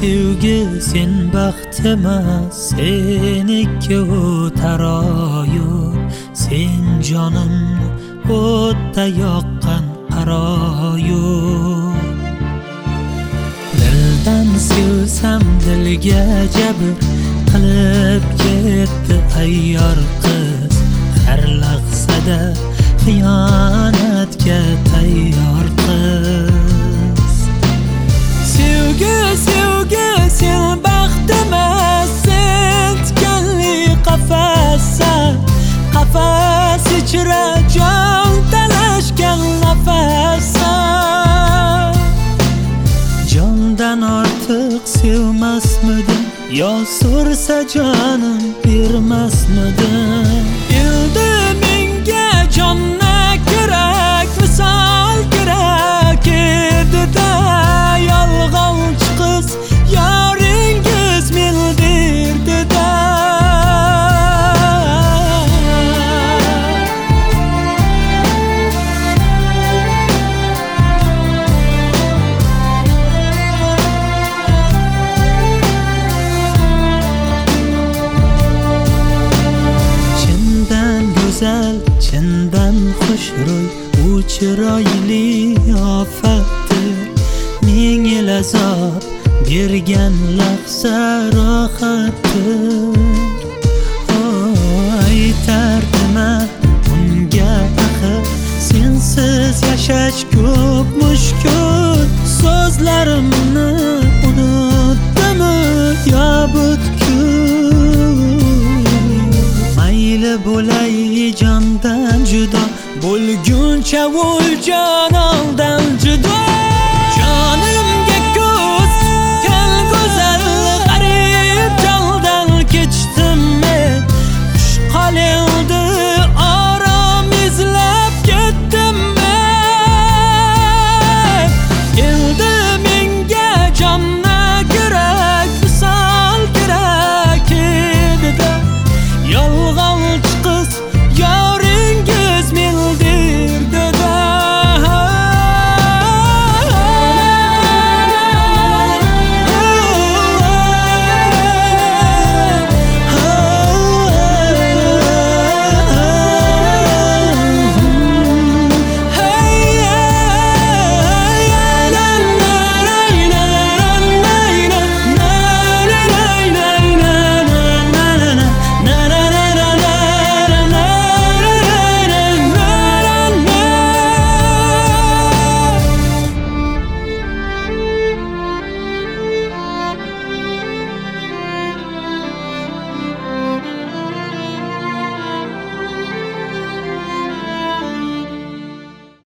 sevgi sen baxt emas, seniki o'tar oyur. Sen jonimni o'tda yoqqan qaroyur. Dildan sevsam dilga jabr qilib ketdi ayyor qiz. Har lahzada xiyonatga tayyor qiz. Sevgi sevgi sen baxt emas, sen tikanli qafassan. Qafas ichra jon talashgan nafassan. Jondan ortiq sevmasmidim, yo so'rsa jonim bermasmidim. Endi menga jonna kerak, visol kerak edi-da. Yolg'onchi qiz yoringiz men derdi-da. Chindan xushro'y, u chiroyli ofatdir. Ming yil azob bergan lahza rohatdir. Aytardiman unga axir, sensiz yashash ko'p mushkul. So'zlarimni unutdimi yo butkul? Mayli bo'lay jondan judo, bo'lguncha o'l jon